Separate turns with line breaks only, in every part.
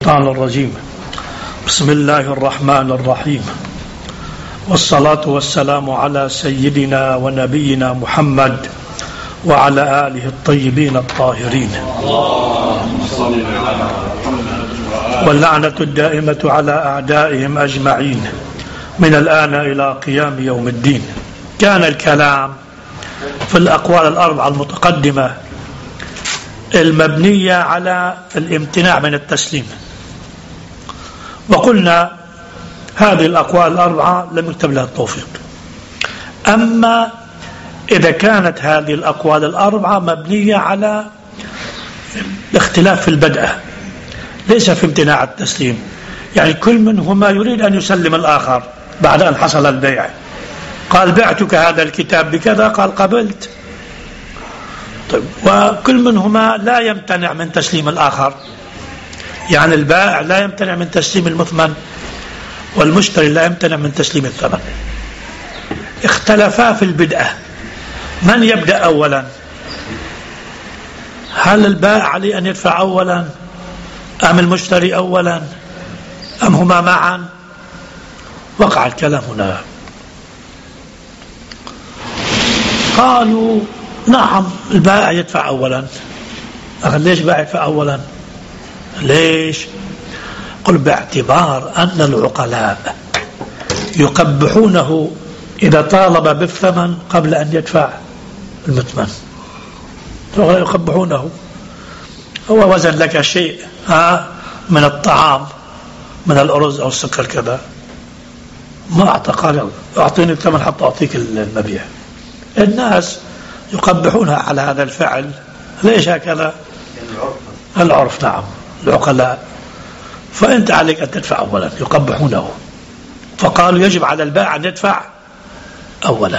الشيطان الرجيم. بسم الله الرحمن الرحيم، والصلاة والسلام على سيدنا ونبينا محمد وعلى آله الطيبين الطاهرين، واللعنة الدائمة على أعدائهم أجمعين من الآن إلى قيام يوم الدين. كان الكلام في الأقوال الأربعة المتقدمة المبنية على الامتناع من التسليم، وقلنا هذه الأقوال الأربعة لم يكتب لها التوفيق. أما إذا كانت هذه الأقوال الأربعة مبنية على الاختلاف في البدء، ليس في امتناع التسليم، يعني كل منهما يريد أن يسلم الآخر بعد أن حصل البيع. قال بعتك هذا الكتاب بكذا، قال قبلت. طيب، وكل منهما لا يمتنع من تسليم الآخر، يعني البائع لا يمتنع من تسليم المثمن، والمشتري لا يمتنع من تسليم الثمن. اختلفا في البدء، من يبدأ أولا؟ هل البائع عليه أن يدفع أولا أم المشتري أولا أم هما معا؟ وقع الكلام هنا. قالوا نعم البائع يدفع أولا. ليش بائع يدفع أولا؟ ليش؟ قل باعتبار أن العقلاء يقبحونه إذا طالب بالثمن قبل أن يدفع المثمن، يقبحونه. هو وزن لك شيء من الطعام، من الأرز أو السكر كذا، ما أعطى، قال أعطيني الثمن حتى أعطيك المبيع. الناس يقبحونها على هذا الفعل. ليش هكذا؟ العرف. نعم، العقلاء. فأنت عليك أن تدفع أولا، يقبحونه. فقالوا يجب على البائع أن يدفع أولا.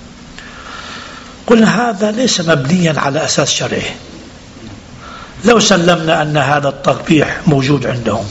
قلنا هذا ليس مبنيا على أساس شرعي. لو سلمنا أن هذا التقبيح موجود عندهم،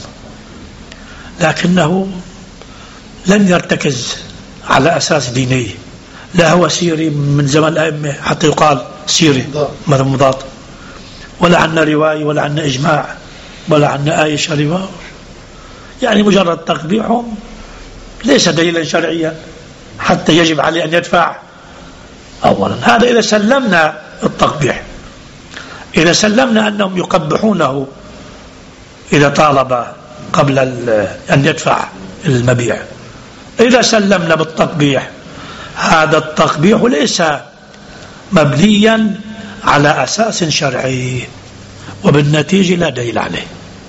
لكنه لم يرتكز على أساس ديني، لا هو سيري من زمن الأئمة حتى يقال سيري مضاد، ولا عنا رواية ولا عنا إجماع ولا عنا آية شريفة، يعني مجرد تقبيحهم ليس دليلا شرعيا حتى يجب عليه أن يدفع أولا. هذا إذا سلمنا التقبيح، إذا سلمنا أنهم يقبحونه إذا طالب قبل أن يدفع المبيع. إذا سلمنا بالتقبيح، هذا التقبيح ليس مبنيا على أساس شرعي، وبالنتيجة لا دليل عليه.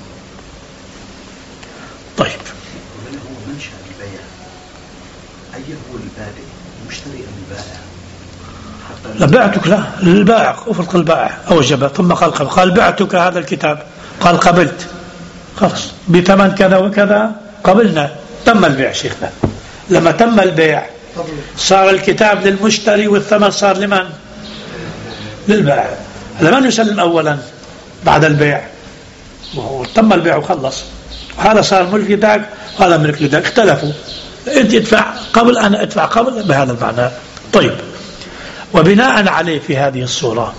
طيب،
من هو منشأ البيع؟ أي هو البادئ، المشتري أم البائع؟
لا بعتك، لا البائع. أفرق البائع أوجب ثم قال بعتك هذا الكتاب، قال قبلت، خلاص بثمن كذا وكذا، قبلنا، تم البيع. شيخنا لما تم البيع صار الكتاب للمشتري والثمن صار لمن؟ للبائع. لمن يسلم أولا بعد البيع؟ تم البيع وخلص، هذا صار ملك ذاك وهذا ملك ذاك، اختلفوا، أنت ادفع قبل أنا ادفع قبل، بهذا المعنى. طيب، وبناء عليه في هذه الصورة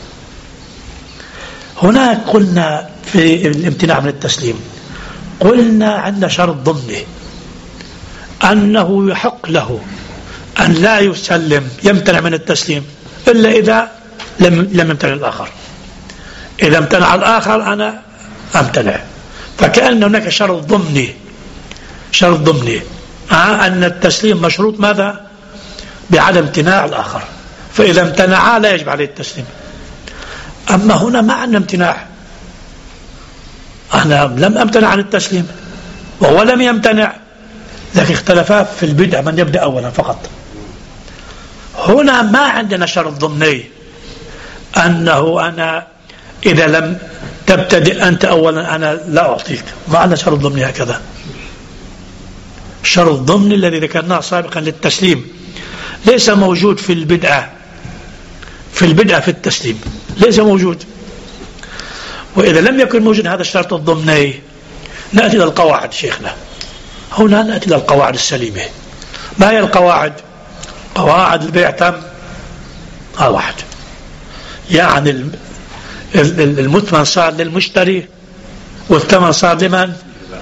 هناك قلنا في الامتناع من التسليم، قلنا عندنا شرط ضمني أنه يحق له أن لا يسلم، يمتنع من التسليم إلا إذا لم يمتنع الآخر. إذا امتنع الآخر أنا أمتنع. فكأن هناك شرط ضمني، أن التسليم مشروط ماذا؟ بعدم امتناع الآخر. فإذا امتنع لا يجب عليه التسليم. أما هنا ما عندنا امتناع، أنا لم أمتنع عن التسليم وهو لم يمتنع، لكن اختلفا في البدء من يبدأ أولا فقط. هنا ما عندنا شرط ضمني أنه أنا إذا لم تبتدئ أنت أولا أنا لا أعطيك، ما عندنا شرط ضمني هكذا. الشرط الضمني الذي ذكرناه سابقا للتسليم ليس موجود في البدء في التسليم، ليس موجود. وإذا لم يكن موجود هذا الشرط الضمني نأتي إلى القواعد. شيخنا هنا نأتي إلى القواعد السليمة. ما هي القواعد؟ قواعد البيع تم واحد، يعني المثمن صار للمشتري والثمن صار لمن؟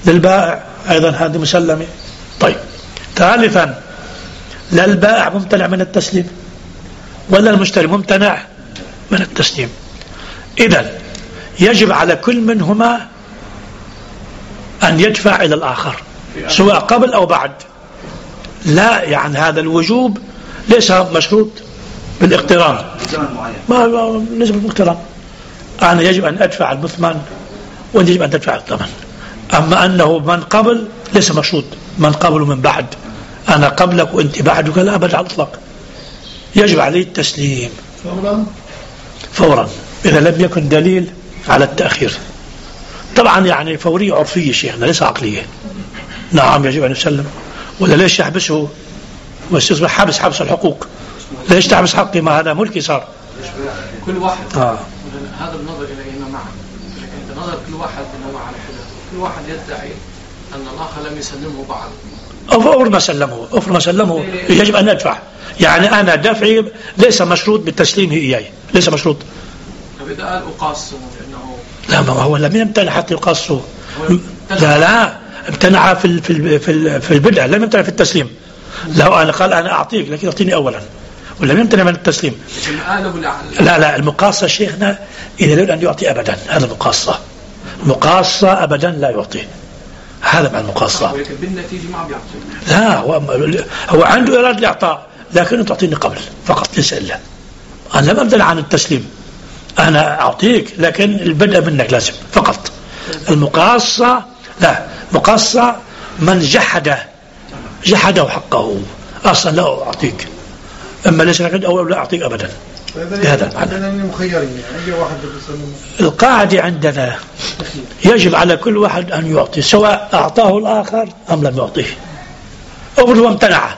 للبائع أيضا هذه مسلمة. طيب، ثالثا، لا البائع ممتنع من التسليم ولا المشتري ممتنع من التسليم. إذن يجب على كل منهما أن يدفع إلى الآخر سواء قبل أو بعد. لا يعني هذا الوجوب ليس مشروط بالاقتران، ما ليس بالاقتران. أنا يجب أن أدفع المثمن ويجب أن تدفع الثمن. أما أنه من قبل ليس مشروط، من قبل ومن بعد، أنا قبلك وأنت بعدك، لا أبدا على الإطلاق. يجب عليه التسليم فورا إذا لم يكن دليل على التأخير. طبعا يعني فورية عرفية شيخنا ليس عقلية. نعم يجب أن يسلم، ولا ليش يحبسه ويستصبح حبس الحقوق؟ ليش تحبس حقي؟ ما هذا ملكي صار.
كل واحد هذا النظر إلينا معا، لكن نظر كل واحد إنه على حدة، كل واحد يدعي أن الآخر لم يسلمه بعد. أفر ما سلمه يجب أن أدفع. يعني أنا دفعي ليس مشروط بتسليمه إياي، ليس مشروط. فإذا قال أقاصه لأنه
لا، ما هو لم يمتنع حتى يقاصه. لا امتنع في البدء، لم يمتنع في التسليم. لو أنا قال أنا أعطيك لكن أعطيني أولا، ولم يمتنع من التسليم. لا المقاصة شيخنا إذا يريد أن يعطي أبدا، هذا المقاصة أبدا لا يعطي، هذا مع المقاصة.
ولكن بالنتيجة ما بيعطي.
لا هو عنده إرادة الإعطاء، لكن تعطيني قبل فقط ليس إلا. أنا لم أمتنع عن التسليم، أنا أعطيك لكن البدء منك لازم فقط. المقاصة لا، مقاصة من جحده حقه أصلا لا أعطيك، أما ليس لك أو لا أعطيك أبدا. هذا القاعدة عندنا يجب على كل واحد أن يعطي سواء أعطاه الآخر أم لم يعطيه، أو هو امتنع.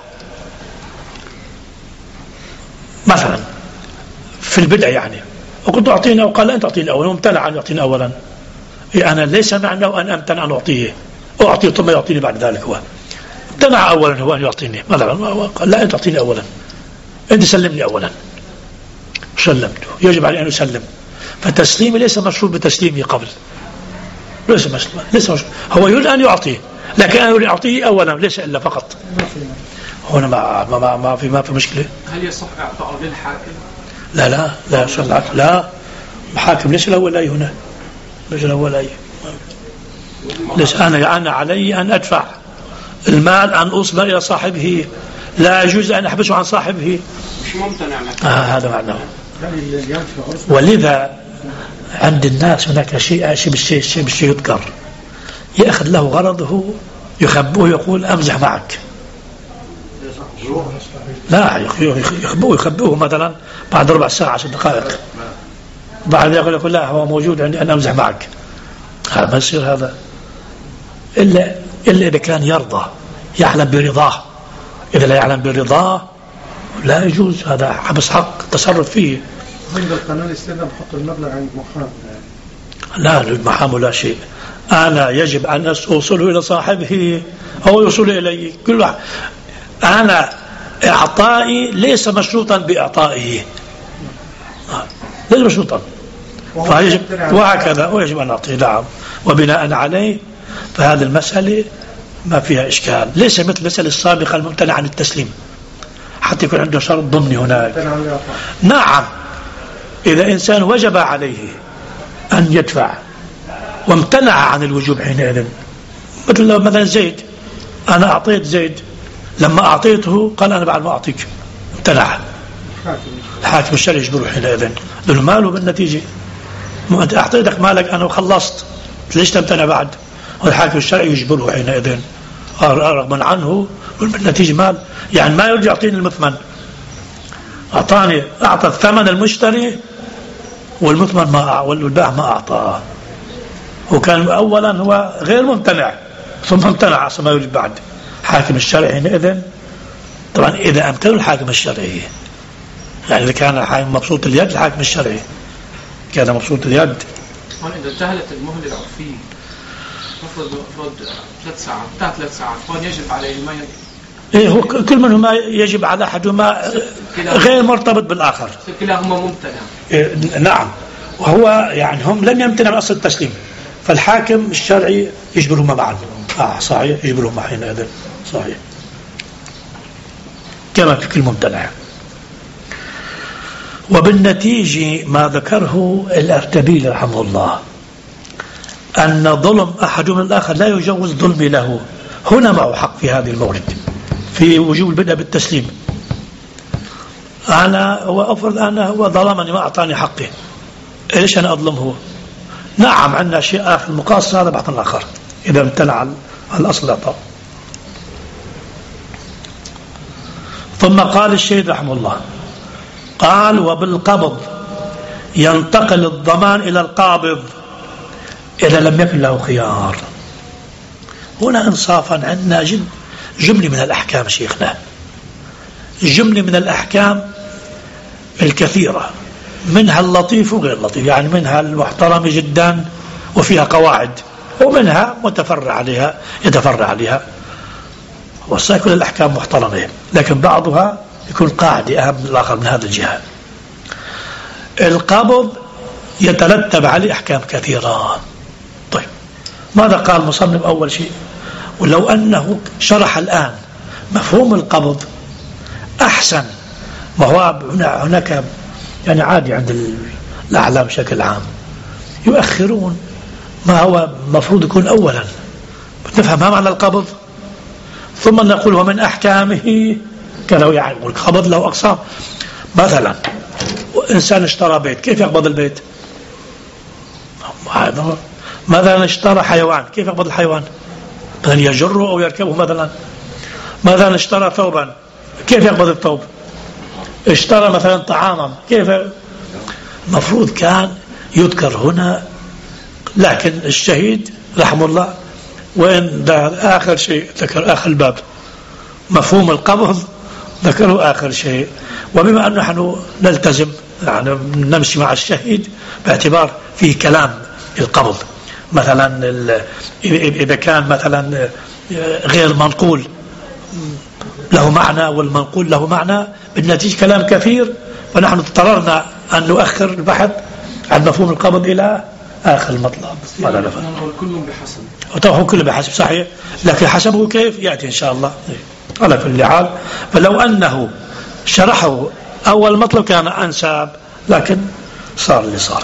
مثلا في البدء يعني وقلت أعطينا وقال لا أنت أعطيني أولا وامتنع أن يعطيني أولا، أنا ليس معنى أن أمتنع أن أعطيه أعطيه ثم يعطيني بعد ذلك. هو امتنع أولا هو أن يعطيني، مثلا قال لا أنت أعطيني أولا، أنت سلمني أولا، سلمته، يجب علي أن يسلم. فتسليمي ليس مشروط بتسليمي قبل، ليس مشروط. هو يريد أن يعطيه لكن أنا أريد أعطيه أولا، ليس إلا فقط. هنا ما في مشكلة.
هل يصح إعطاء للحاكم؟
لا الحاكم ليس له ولا هنا، ليس له ولا. ليس أنا علي أن أدفع المال أن أوصل إلى صاحبه، لا يجوز أن أحبسه عن صاحبه.
مش ممتنع.
هذا معناه. ولذا عند الناس هناك شيء بالشيء يذكر، يأخذ له غرضه يخبوه يقول أمزح معك. لا يخبوه مثلا بعد ربع ساعة 10 دقائق، بعد يقول لا هو موجود عندي أنا أمزح معك. هذا ما يصير هذا إلا إذا كان يرضى يعلم برضاه. إذا لا يعلم برضاه لا يجوز، هذا حبس حق التصرف فيه.
عند القانون الإسلامي بحط المبلغ عند محامي.
لا المحامي لا شيء، أنا يجب أن أوصله إلى صاحبه أو يوصل إلي. كل واحد أنا إعطائي ليس مشروطا بإعطائه، ليس مشروطا، فيجب وهكذا ويجب أن أعطيه. نعم، وبناء عليه فهذه المسألة ما فيها إشكال، ليس مثل المسألة السابقة الممتنع عن التسليم حتى يكون عنده شرط ضمني هناك. نعم، إذا إنسان وجب عليه أن يدفع وامتنع عن الوجوب حينئذ، مثلا زيد، أنا أعطيت زيد، لما أعطيته قال أنا بعد ما أعطيك، امتنع. الحاكم الشرعي يجبره حينئذ لأنه ماله بالنتيجة، أنت أعطيتك مالك أنا وخلصت، ليش تمتنع بعد؟ والحاكم الشرعي يجبره حينئذ رغما عنه، بالنتيجة مال، يعني ما يرجع يعطيني المثمن، أعطى الثمن المشتري والمثمن ما والباع ما أعطاه، وكان أولا هو غير ممتنع ثم امتنع عشان ما يريد بعد. حاكم الشرعي حينئذ طبعا إذا أمكن الحاكم الشرعي، يعني إذا كان الحاكم مبسوط اليد، الحاكم الشرعي كان مبسوط اليد.
إذا انتهت المهلة العرفية مفروض 3 ساعات، 3 ساعات، هون يجب عليه ما
هو كل منهما يجب على أحدهما غير مرتبط بالآخر،
كلاهما ممتنع.
نعم، وهو يعني هم لم يمتنع من أصل التسليم، فالحاكم الشرعي يجبرهما معا. صحيح، يجيب لهم حينئذ صحيح كما في كل ممتنع. وبالنتيجة ما ذكره الأرتبيلي رحمه الله أن ظلم أحد من الآخر لا يجوز ظلمي له، هنا معه حق في هذه المورد في وجوب البدء بالتسليم. أنا وأفرض أنا هو ظلمني ما أعطاني حقه، إيش أنا أظلمه؟ نعم عندنا شيء آخر المقاصة هذا بحث آخر إذا امتنع الأصل العطاء. ثم قال الشيخ رحمه الله قال وبالقبض ينتقل الضمان إلى القابض إذا لم يكن له خيار. هنا إنصافا عندنا جملة من الأحكام شيخنا، جملة من الأحكام الكثيرة، منها اللطيف وغير اللطيف، يعني منها المحترم جدا وفيها قواعد، ومنها متفرع عليها يتفرع عليها، وصحيح كل الأحكام محترمة، لكن بعضها يكون قاعدة أهم من الآخر من هذا الجهة. القبض يترتب عليه أحكام كثيرة. طيب ماذا قال المصنف أول شيء؟ ولو أنه شرح الآن مفهوم القبض أحسن، ما هو هناك يعني عادي عند الأعلام بشكل عام يؤخرون ما هو مفروض يكون أولا، نفهم ما معنى القبض ثم نقول ومن أحكامه كذا. يعني القبض له أقسام، مثلا إنسان اشترى بيت كيف يقبض البيت؟ مثلا اشترى حيوان كيف يقبض الحيوان؟ مثلا يجره أو يركبه. مثلا اشترى ثوبا كيف يقبض الثوب؟ اشترى مثلا طعاما كيف؟ مفروض كان يذكر هنا، لكن الشهيد رحمه الله وين ده آخر شيء ذكر آخر الباب مفهوم القبض ذكره آخر شيء. وبما أنه نحن نلتزم يعني نمشي مع الشهيد باعتبار فيه كلام القبض، مثلا إذا كان مثلا غير منقول له معنى والمنقول له معنى، بالنتيجة كلام كثير، فنحن اضطررنا أن نؤخر البحث عن مفهوم القبض إلى آخر المطلب.
كل بحسب
وطبعا كل بحسب صحيح، لكن حسبه كيف يأتي إن شاء الله على كل حال. فلو أنه شرحه أول مطلب كان أنساب، لكن صار اللي صار.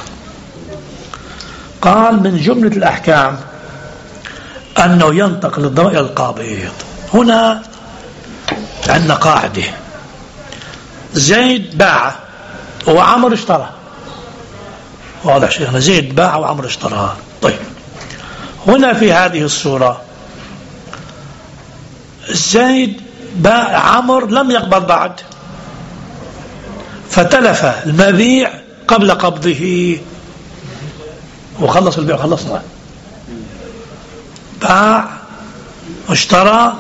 قال من جملة الأحكام أنه ينتقل الضمان إلى القابض. هنا عندنا قاعدة، زيد باع وعمر اشترى، واضح شيخنا، زيد باع وعمر اشترى. طيب هنا في هذه الصورة زيد باع، عمر لم يقبض بعد، فتلف المبيع قبل قبضه وخلص البيع، خلصنا باع اشترى،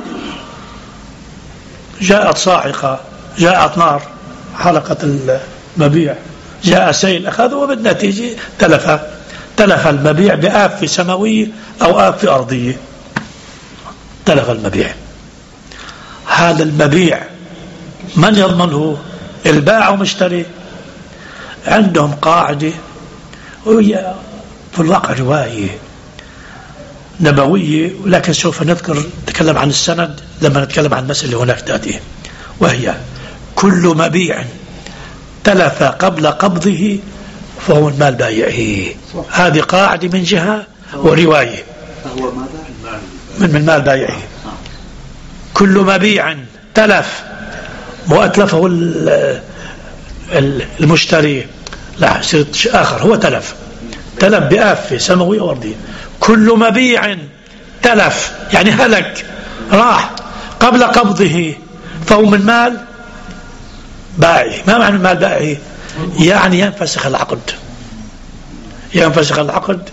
جاءت صاعقة، جاءت نار حلقت المبيع، جاء سيل أخذه، وبالنتيجة تلف المبيع بآفة سماوية أو آفة أرضية، تلف المبيع. هذا المبيع من يضمنه؟ البائع ومشتري. عندهم قاعدة وهي في الواقع رواية نبوية، ولكن سوف نتكلم عن السند لما نتكلم عن المسألة اللي هناك تأتي، وهي كل مبيع تلف قبل قبضه فهو من مال بائعه. هذه قاعدة من جهة ورواية
هو
من مال بائعه. كل مبيع تلف وأتلفه المشتري، لا صرت آخر، هو تلف بآفة سماوية وأرضية. كل مبيع تلف يعني هلك راح قبل قبضه فهو من مال بائعه. ما معنى مال بائعه؟ يعني ينفسخ العقد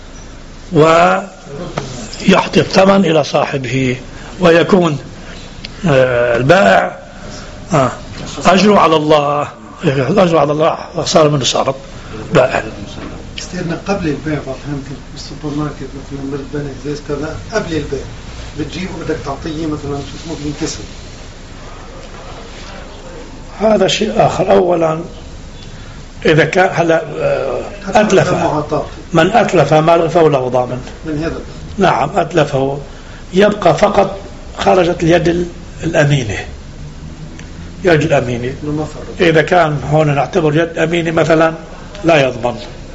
ويعطي الثمن إلى صاحبه، ويكون البائع أجره على الله، صار منه صارت بائع.
استيرنا قبل البيع فهمت بالسوبر ماركت مثلا بالبنك زي كذا قبل البيع بتجيبه بدك تعطيه مثلا شو اسمه بينكسر،
هذا شيء آخر. أولا إذا كان هلا أتلف من أتلف مال فهو له ضامن.
من هذا
نعم أتلفه يبقى فقط خرجت اليد الأمينة. يد الأمينة إذا كان هنا نعتبر يد أمينة مثلا لا يضمن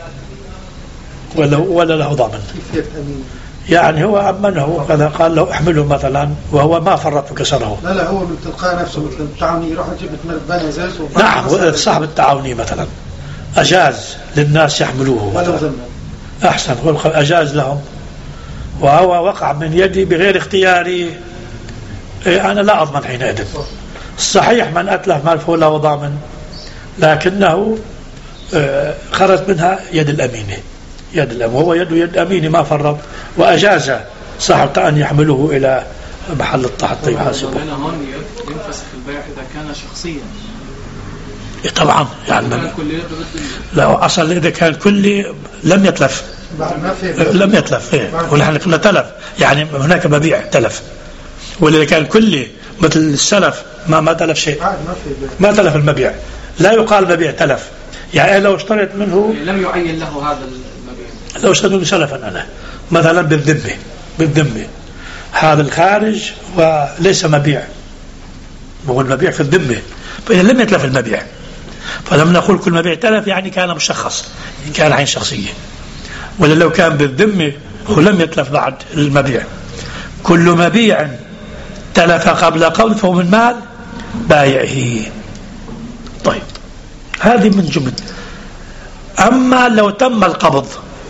ولا له ضامن. يعني هو أمنه كذا قال له احمله مثلا وهو ما فرط وكسره.
لا هو من تلقاء نفسه مثل التعاوني يروح يجيب بني زيت.
نعم صاحب التعاوني مثلا أجاز للناس يحملوه مثلا. أحسن أجاز لهم وهو وقع من يدي بغير اختياري. أنا لا أضمن حينئذ. صحيح من أتلف مال فهو له ضامن لكنه خرج منها يد الأمينة. يد الأمين وهو يد أمينة ما فرط وأجاز صاحب أن يحمله إلى محل التحطي يحاسبه.
هنا هون ينفسخ البيع إذا كان شخصيا.
طبعا يعني لا أصلا إذا كان كلي لم يتلف. لم يتلف ونحن كنا تلف يعني هناك مبيع تلف. وإذا كان كلي مثل السلف ما تلف شيء. ما تلف المبيع لا يقال مبيع تلف. يعني لو اشتريت منه
لم يعين له هذا المبيع.
لو اشتريت منه سلفا أنا مثلا بالذمة هذا الخارج وليس مبيع. هو المبيع في الذمة فإذا لم يتلف المبيع فلما نقول كل مبيع تلف يعني كان مشخص كان عين شخصية. ولا لو كان بالذمة ولم يتلف بعد المبيع كل مبيع تلف قبل قبض فهو من مال بايعه. طيب هذه من جملة. أما لو تم القبض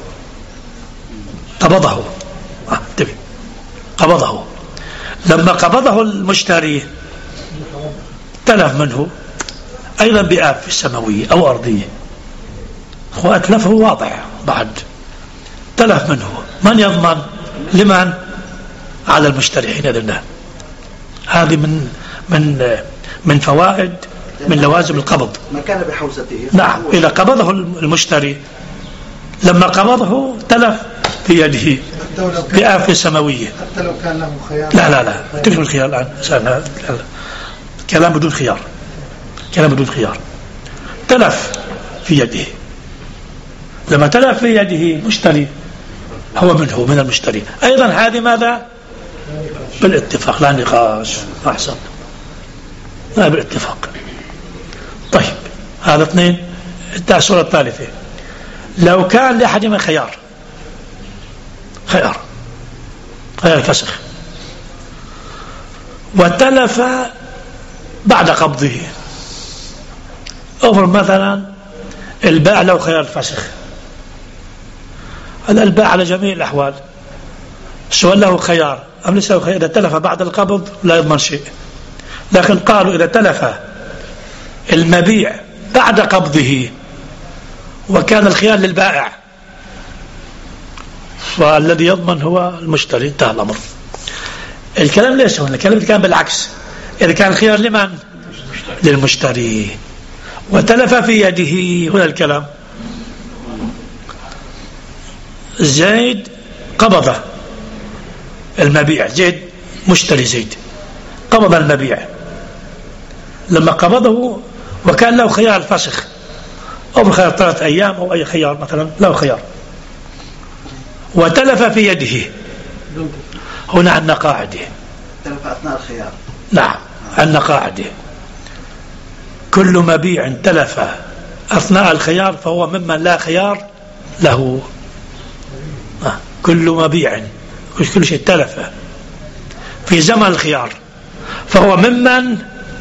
قبضه لما قبضه المشتري تلف منه أيضا بآفة سماوية أو أرضية وأتلفه واضح بعد تلف منه من يضمن لمن على المشتري حينئذ. هذه من فوائد من لوازم القبض.
ما كان بحوزته.
نعم إذا قبضه المشتري لما قبضه تلف في يده بآفة سماوية.
حتى لو كان له خيار.
لا تلف الخيار الآن كلام بدون خيار. تلف في يده. لما تلف في يده مشتري هو منه من المشتري أيضا. هذه ماذا بالاتفاق لا نقاش. أحسن ما بالاتفاق. طيب هذا اثنين. الصورة الثالثة لو كان لأحدهما خيار الفسخ وتلف بعد قبضه. أفرض مثلا الباع له خيار الفسخ. الباع على جميع الأحوال سواء له خيار أم ليس له خيار. إذا تلف بعد القبض لا يضمن شيء. لكن قالوا إذا تلف المبيع بعد قبضه وكان الخيار للبائع فالذي يضمن هو المشتري. انتهى الأمر. الكلام ليس هنا. الكلام كان بالعكس. إذا كان الخيار لمن للمشتري وتلف في يده. هنا الكلام زيد قبض المبيع. زيد مشتري زيد قبض المبيع. لما قبضه وكان له خيار الفسخ أو بخيار 3 أيام أو أي خيار مثلا له خيار وتلف في يده. هنا عندنا قاعدة.
تلف أثناء الخيار. نعم
عندنا قاعدة. كل مبيع تلف أثناء الخيار فهو ممن لا خيار له. كل مبيع كل شيء تلف في زمن الخيار فهو ممن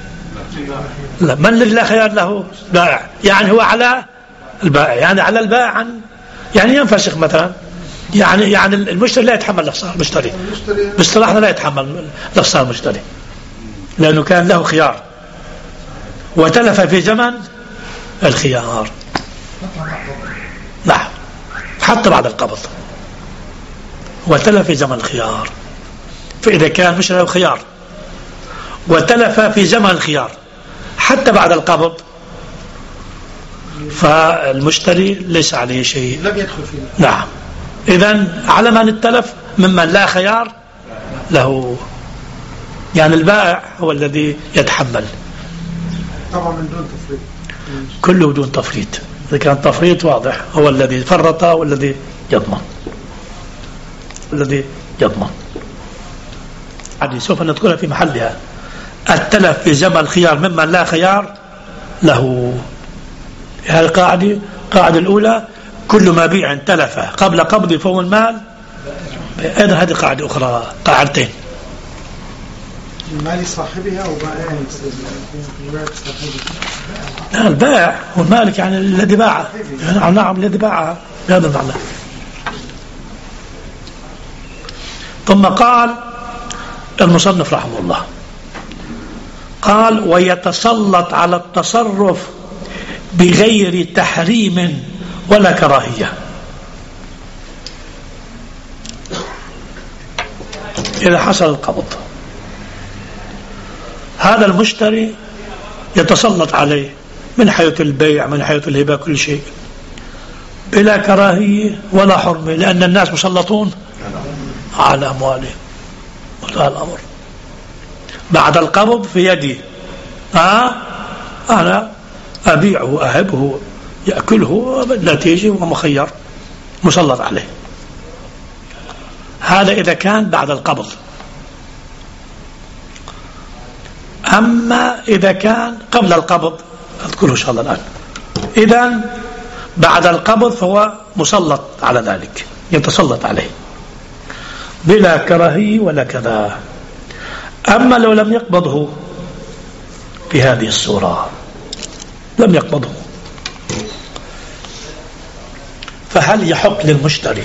لا خيار له بائع. يعني هو على البائع يعني على البائع يعني ينفسخ مثلا. يعني المشتري لا يتحمل الأخسار. المشتري باصطلاحنا لا يتحمل الأخسار المشتري لأنه كان له خيار وتلف في زمن الخيار. نعم حتى بعد القبض وتلف في زمن الخيار. فإذا كان مش له خيار وتلف في زمن الخيار حتى بعد القبض فالمشتري ليس عليه شيء.
لم يدخل فيه.
نعم. إذن على من التلف ممن لا خيار له. يعني البائع هو الذي يتحمل.
طبعا من دون تفريط.
كله بدون تفريط. إذا كان تفريط واضح هو الذي فرط والذي يضمن. هذه سوف نذكرها في محلها. التلف في زمن الخيار ممن لا خيار له. هذه القاعدة الأولى: كل مبيع تلف قبل قبض فهو المال. أيضا هذه قاعدة أخرى، قاعدتين.
المال صاحبها أو بائع؟
لا، البائع هو المالك، يعني الذي باعه. نعم، الذي باعها بهذا المعنى. ثم قال المصنف رحمه الله، قال: ويتسلط على التصرف بغير تحريم ولا كراهية. إذا حصل القبض، هذا المشتري يتسلط عليه من حيث البيع، من حيث الهبة، كل شيء بلا كراهية ولا حرمة، لأن الناس مسلطون على أموالهم. وهذا الأمر بعد القبض في يدي، أنا أبيعه، أهبه، يأكله، بالنتيجة ومخير، مسلط عليه. هذا إذا كان بعد القبض. أما إذا كان قبل القبض، أذكره إن شاء الله الآن. إذن بعد القبض فهو مسلط على ذلك، يتسلط عليه بلا كراهية ولا كذا. أما لو لم يقبضه في هذه الصورة، لم يقبضه، فهل يحق للمشتري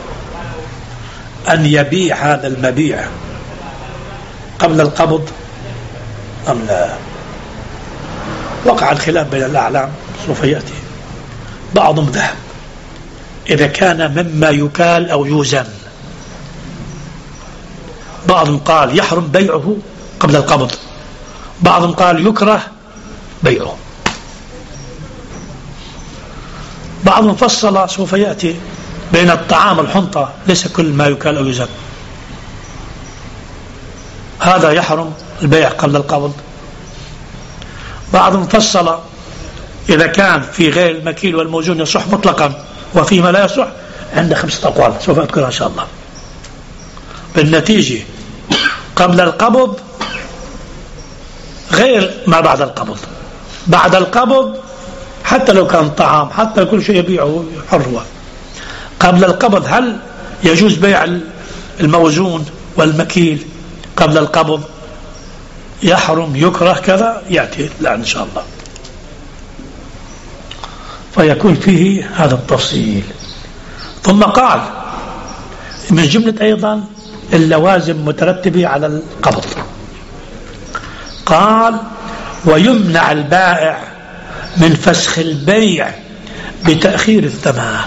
أن يبيع هذا المبيع قبل القبض أم لا؟ وقع الخلاف بين الأعلام، سوف يأتي. بعضهم ذهب إذا كان مما يكال أو يوزن. بعضهم قال يحرم بيعه قبل القبض، بعضهم قال يكره بيعه، بعضهم فصل، سوف يأتي، بين الطعام والحنطة، ليس كل ما يكال أو يوزن. هذا يحرم البيع قبل القبض. بعضهم فصل إذا كان في غير المكيل والموزون يصح مطلقا، وفيما لا يصح عند 5 أقوال، سوف أذكرها إن شاء الله. بالنتيجة قبل القبض غير ما بعد القبض. بعد القبض حتى لو كان طعام، حتى كل شيء يبيعه حر هو. قبل القبض هل يجوز بيع الموزون والمكيل قبل القبض؟ يحرم، يكره، كذا، يأتي الآن إن شاء الله، فيكون فيه هذا التفصيل. ثم قال من جملة أيضا اللوازم مترتبة على القبض، قال: ويمنع البائع من فسخ البيع بتأخير الثمن.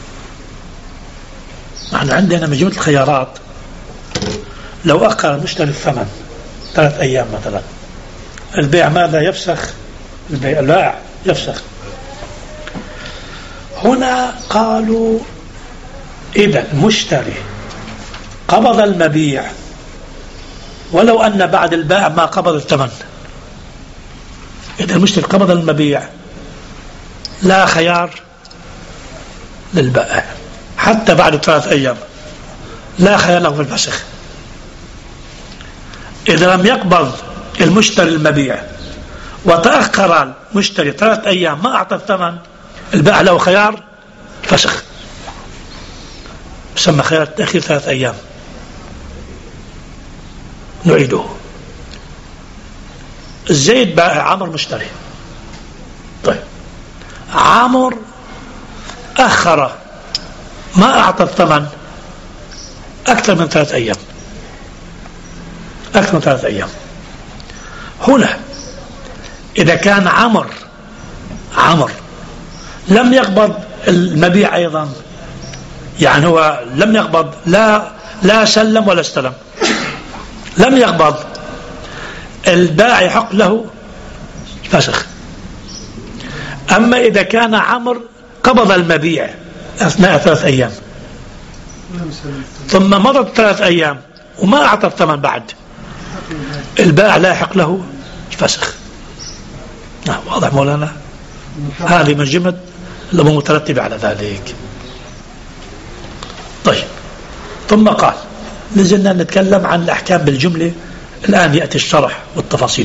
نحن عندنا من جملة الخيارات، لو أخر المشتري الثمن 3 أيام مثلا، البيع ماذا يفسخ؟ البائع يفسخ. هنا قالوا إذا المشتري قبض المبيع ولو أن بعد البائع ما قبض الثمن، إذا المشتري قبض المبيع لا خيار للبائع حتى بعد 3 أيام، لا خيار له في الفسخ. إذا لم يقبض المشتري المبيع وتأخر المشتري 3 أيام ما أعطى الثمن، البائع له خيار فسخ، يسمى خيار التأخير 3 أيام. نعيده. زيد بائع، عمر مشتري. طيب، عمر أخر ما أعطى الثمن أكثر من 3 أيام، أكثر من 3 أيام. هنا إذا كان عمر لم يقبض المبيع أيضا، يعني هو لم يقبض، لا سلم ولا استلم، لم يقبض، البائع يحق له فسخ. أما إذا كان عمر قبض المبيع أثناء 3 أيام ثم مضت 3 أيام وما أعطى الثمن بعد، البائع لا يحق له الفسخ. واضح مولانا؟ هذه من جملة الأمور المترتبة على ذلك. طيب، ثم قال لازلنا نتكلم عن الأحكام بالجملة. الآن يأتي الشرح والتفاصيل.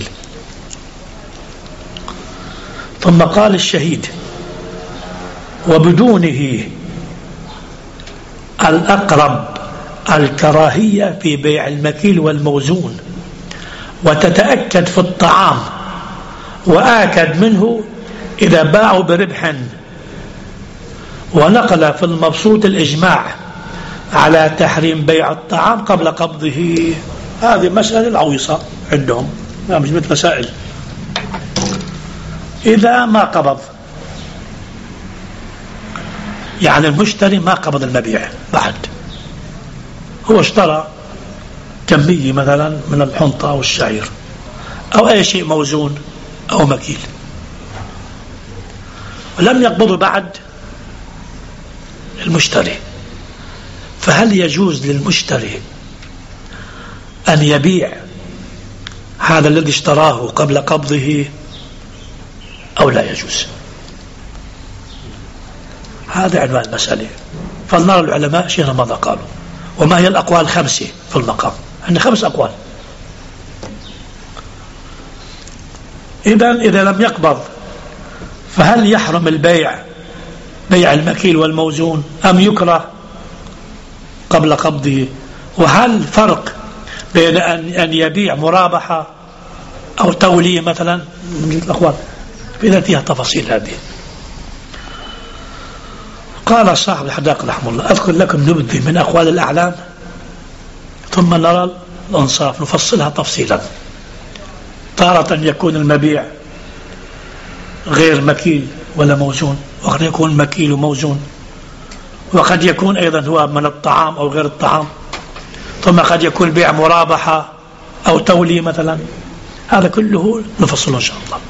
ثم قال الشهيد: وبدونه الأقرب الكراهية في بيع المكيل والموزون، وتتأكد في الطعام، وآكد منه إذا باعوا بربح. ونقل في المبسوط الإجماع على تحريم بيع الطعام قبل قبضه. هذه مسألة العويصة عندهم، مش مثل مسائل. إذا ما قبض، يعني المشتري ما قبض المبيع بعد، هو اشترى كمية مثلا من الحنطة أو الشعير أو أي شيء موزون أو مكيل، ولم يقبضه بعد المشتري، فهل يجوز للمشتري أن يبيع هذا الذي اشتراه قبل قبضه أو لا يجوز؟ هذا عنوان المسألة. فلنرى العلماء شيئا ماذا قالوا، وما هي الأقوال 5 في المقام. عندنا 5 أقوال. إذا لم يقبض فهل يحرم البيع، بيع المكيل والموزون، أم يكره قبل قبضه؟ وهل فرق بين أن يبيع مرابحة أو تولية مثلا من الأقوال؟ فإذا فيها تفاصيل هذه. قال صاحب الحدائق رحمه الله: أذكر لكم نبذة من أقوال الأعلام ثم نرى الأنصاف نفصلها تفصيلا. تارة يكون المبيع غير مكيل ولا موزون، وقد يكون مكيل وموزون، وقد يكون أيضا هو من الطعام أو غير الطعام، ثم قد يكون بيع مرابحة أو تولي مثلا. هذا كله نفصله إن شاء الله.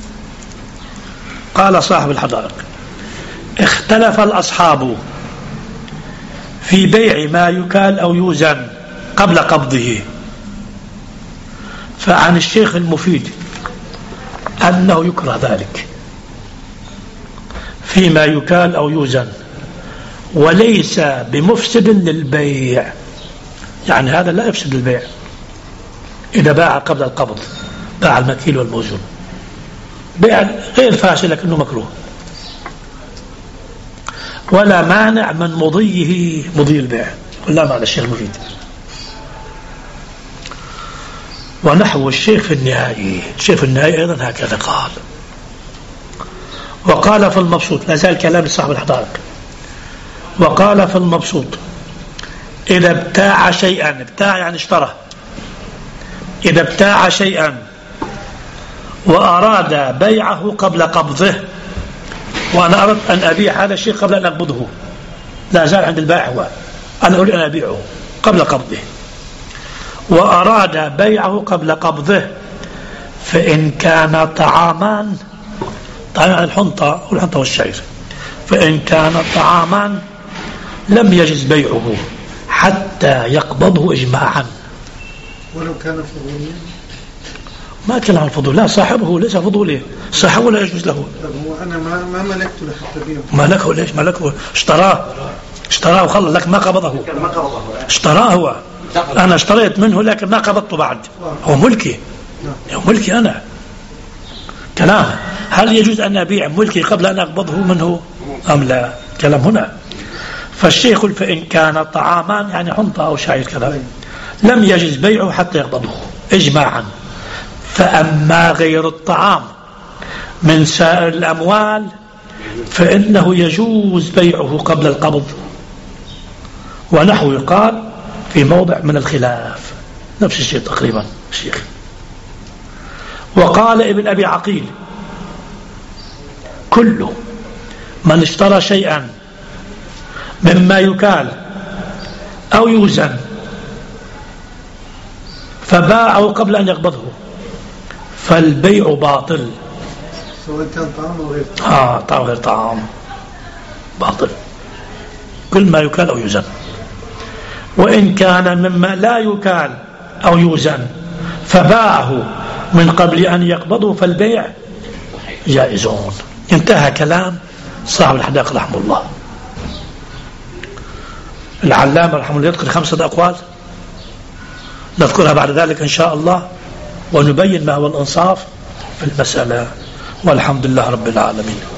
قال صاحب الحدائق: اختلف الأصحاب في بيع ما يكال أو يوزن قبل قبضه. فعن الشيخ المفيد أنه يكره ذلك فيما يكال أو يوزن، وليس بمفسد للبيع. يعني هذا لا يفسد البيع إذا باع قبل القبض، باع المكيل والموزون، بيع غير فاسد لكنه مكروه، ولا مانع من مضي البيع. ولا معنى الشيخ المفيد. ونحو الشيخ في النهائي. الشيخ في النهائي أيضا هكذا قال. وقال في المبسوط، لا زال كلام صاحب الحدائق، وقال في المبسوط: إذا ابتاع شيئا، ابتاع يعني اشترى، إذا ابتاع شيئا وأراد بيعه قبل قبضه، وأنا أردت أن أبيع هذا الشيء قبل أن أقبضه، لا زال عند البائع، هو أنا أريد أن أبيعه قبل قبضه، وأراد بيعه قبل قبضه، فإن كان طعامان، طعام الحنطة والحنطة والشعير، فإن كان طعامان لم يجز بيعه حتى يقبضه إجماعا.
ولو كان فضوليا؟ ما
كان عن الفضول، لا، صاحبه ليس فضولي، صاحبه لا يجوز له.
هو أنا ما ملكته لحتى بيعه.
ملكه ليش؟ ملكه اشتراه وخلص لك، ما قبضه، اشتراه هو. أنا اشتريت منه لكن ما قبضته بعد، هو ملكي، هو ملكي أنا. كلام: هل يجوز أن أبيع ملكي قبل أن أقبضه منه أم لا؟ كلام هنا. فالشيخ: فإن كان طعامان يعني حنطة أو شعير كذا لم يجز بيعه حتى يقبضه إجماعا. فأما غير الطعام من سائر الأموال فإنه يجوز بيعه قبل القبض. ونحو يقال في موضع من الخلاف، نفس الشيء تقريبا الشيخ. وقال ابن أبي عقيل: كل من اشترى شيئا مما يكال أو يوزن فباعه قبل أن يقبضه فالبيع باطل،
سواء كان طعام أو غير طعام.
طعام غير طعام باطل، كل ما يكال أو يوزن. وإن كان مما لا يكال أو يوزن فباعه من قبل أن يقبضه فالبيع جائزون. انتهى كلام صاحب الحدائق رحمه الله. العلامة رحمه الله يذكر 5 أقوال نذكرها بعد ذلك إن شاء الله ونبين ما هو الإنصاف في المسألة. والحمد لله رب العالمين.